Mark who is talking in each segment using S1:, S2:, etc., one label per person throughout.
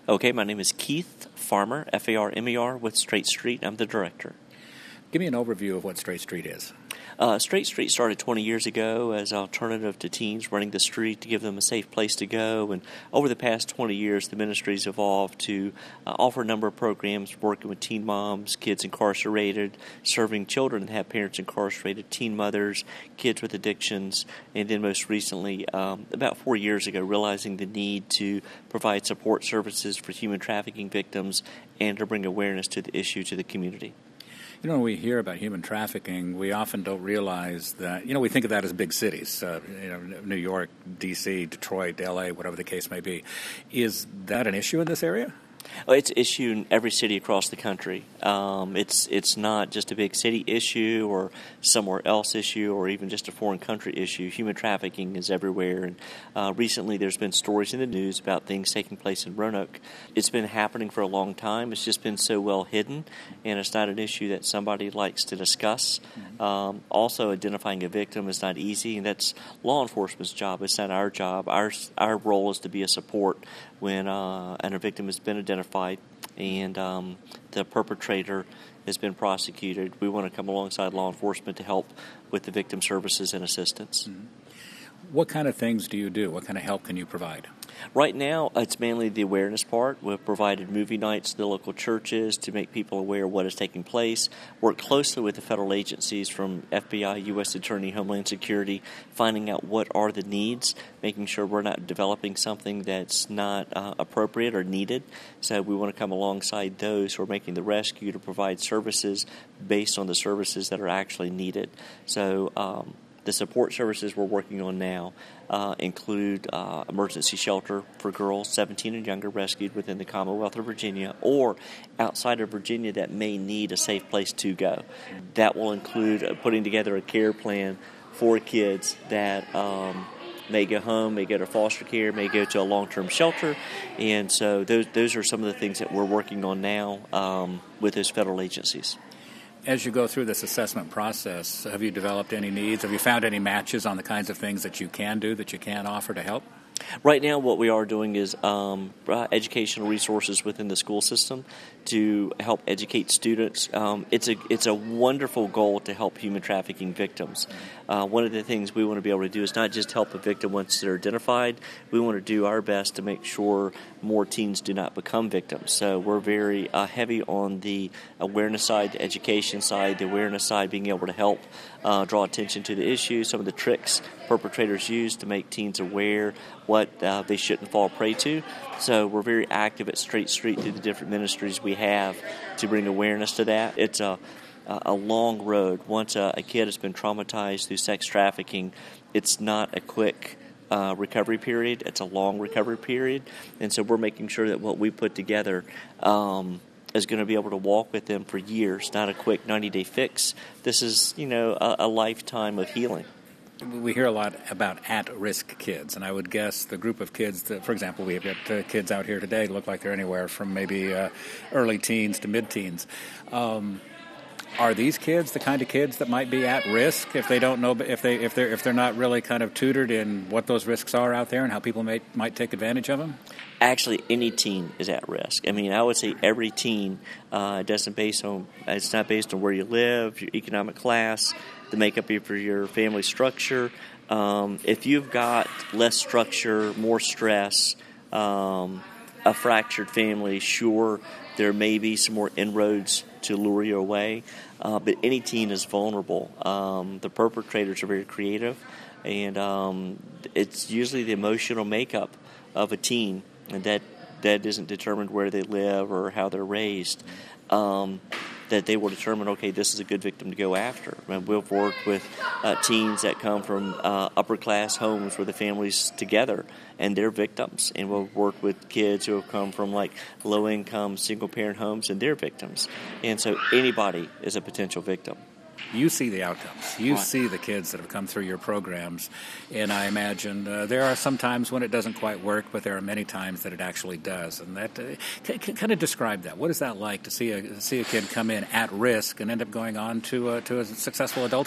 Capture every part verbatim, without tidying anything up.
S1: Okay, my name is Keith Farmer, F A R M E R, with Straight Street. I'm the director.
S2: Give me an overview of what Straight Street is.
S1: Uh, Straight Street started twenty years ago as an alternative to teens running the street to give them a safe place to go. And over the past twenty years, the ministry's evolved to uh, offer a number of programs working with teen moms, kids incarcerated, serving children that have parents incarcerated, teen mothers, kids with addictions, and then most recently, um, about four years ago, realizing the need to provide support services for human trafficking victims and to bring awareness to the issue to the community.
S2: You know, when we hear about human trafficking, we often don't realize that, you know, we think of that as big cities, uh, you know, New York, D C, Detroit, L A, whatever the case may be. Is that an issue in this area?
S1: Well, it's an issue in every city across the country. Um, it's it's not just a big city issue or somewhere else issue or even just a foreign country issue. Human trafficking is everywhere. And uh, recently there's been stories in the news about things taking place in Roanoke. It's been happening for a long time. It's just been so well hidden, and it's not an issue that somebody likes to discuss. Um, also, identifying a victim is not easy, and that's law enforcement's job. It's not our job. Our, our role is to be a support when uh, and a victim has been identified and um, the perpetrator has been prosecuted. We want to come alongside law enforcement to help with the victim services and assistance.
S2: Mm-hmm. What kind of things do you do? What kind of help can you provide?
S1: Right now, it's mainly the awareness part. We've provided movie nights to the local churches to make people aware of what is taking place, work closely with the federal agencies from F B I, U S Attorney, Homeland Security, finding out what are the needs, making sure we're not developing something that's not uh, appropriate or needed. So we want to come alongside those who are making the rescue to provide services based on the services that are actually needed. So um, the support services we're working on now uh, include uh, emergency shelter for girls seventeen and younger rescued within the Commonwealth of Virginia or outside of Virginia that may need a safe place to go. That will include uh, putting together a care plan for kids that um, may go home, may go to foster care, may go to a long-term shelter. And so those, those are some of the things that we're working on now um, with those federal agencies.
S2: As you go through this assessment process, have you developed any needs? Have you found any matches on the kinds of things that you can do, that you can offer to help?
S1: Right now, what we are doing is um, educational resources within the school system to help educate students. Um, it's a it's a wonderful goal to help human trafficking victims. Uh, one of the things we want to be able to do is not just help a victim once they're identified. We want to do our best to make sure more teens do not become victims. So we're very uh, heavy on the awareness side, the education side, the awareness side, being able to help uh, draw attention to the issue, some of the tricks perpetrators use to make teens aware what uh, they shouldn't fall prey to. So we're very active at Straight Street through the different ministries we have to bring awareness to that. It's a, a long road. Once a, a kid has been traumatized through sex trafficking, it's not a quick uh, recovery period. It's a long recovery period. And so we're making sure that what we put together um, is going to be able to walk with them for years, not a quick ninety-day fix. This is, you know, a, a lifetime of healing.
S2: We hear a lot about at-risk kids, and I would guess the group of kids that, for example, we have got uh, kids out here today look like they're anywhere from maybe uh, early teens to mid-teens. Um, are these kids the kind of kids that might be at risk if they don't know, if they if they're if they're not really kind of tutored in what those risks are out there and how people may might take advantage of them?
S1: Actually, any teen is at risk. I mean, I would say every teen. Uh, it doesn't based on. It's not based on where you live, your economic class, the makeup of your family structure. Um, if you've got less structure, more stress, um, a fractured family, sure, there may be some more inroads to lure you away. Uh, but any teen is vulnerable. Um, the perpetrators are very creative, and um, it's usually the emotional makeup of a teen, and that, that isn't determined where they live or how they're raised. Um, that they will determine, okay, this is a good victim to go after. And we've worked with uh, teens that come from uh, upper-class homes where the family's together, and they're victims. And we'll work with kids who have come from, like, low-income, single-parent homes, and they're victims. And so anybody is a potential victim.
S2: You see the outcomes. You see the kids that have come through your programs, and I imagine uh, there are some times when it doesn't quite work, but there are many times that it actually does. And that uh, c- c- kind of describe that. What is that like to see a see a kid come in at risk and end up going on to uh, to a successful adulthood?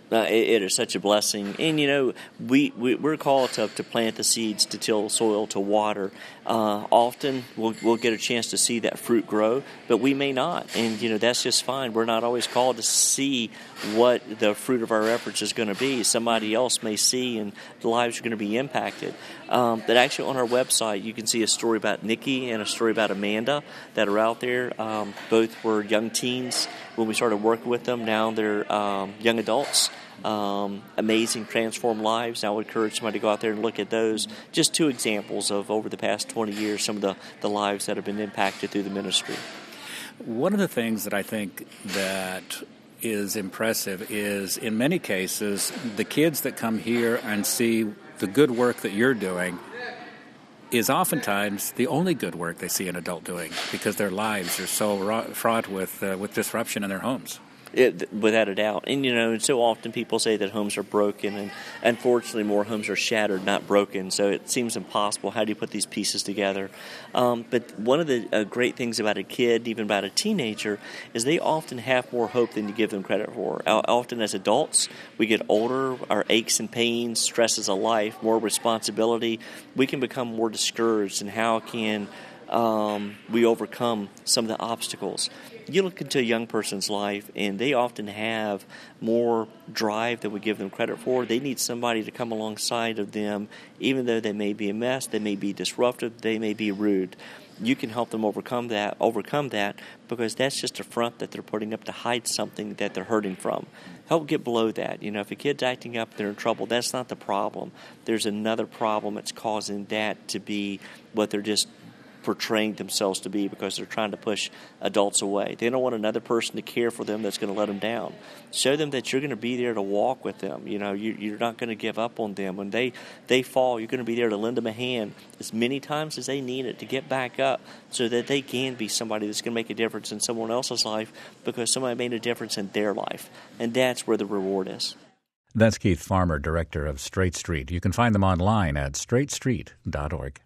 S1: Uh, it, it is such a blessing. And, you know, we, we, we're called to, to plant the seeds, to till the soil, to water. Uh, often we'll, we'll get a chance to see that fruit grow, but we may not. And, you know, that's just fine. We're not always called to see what the fruit of our efforts is going to be. Somebody else may see, and the lives are going to be impacted. Um, but actually on our website, you can see a story about Nikki and a story about Amanda that are out there. Um, both were young teens when we started working with them. Now they're um, young adults. Um, amazing, transformed lives. I would encourage somebody to go out there and look at those. Just two examples of, over the past twenty years, some of the, the lives that have been impacted through the ministry.
S2: One of the things that I think that is impressive is, in many cases, the kids that come here and see the good work that you're doing is oftentimes the only good work they see an adult doing, because their lives are so fraught with uh, with disruption in their homes.
S1: It, without a doubt. And, you know, and so often people say that homes are broken, and unfortunately more homes are shattered, not broken. So it seems impossible. How do you put these pieces together? Um, but one of the uh, great things about a kid, even about a teenager, is they often have more hope than you give them credit for. Uh, often as adults, we get older, our aches and pains, stresses of life, more responsibility, we can become more discouraged. And how can um, we overcome some of the obstacles? You look into a young person's life, and they often have more drive than we give them credit for. They need somebody to come alongside of them, even though they may be a mess, they may be disruptive, they may be rude. You can help them overcome that, overcome that, because that's just a front that they're putting up to hide something that they're hurting from. Help get below that. You know, if a kid's acting up, they're in trouble, that's not the problem. There's another problem that's causing that to be what they're just portraying themselves to be, because they're trying to push adults away. They don't want another person to care for them that's going to let them down. Show them that you're going to be there to walk with them. You know, you, you're not going to give up on them. When they, they fall, you're going to be there to lend them a hand as many times as they need it to get back up, so that they can be somebody that's going to make a difference in someone else's life, because somebody made a difference in their life. And that's where the reward is.
S3: That's Keith Farmer, director of Straight Street. You can find them online at straight street dot org.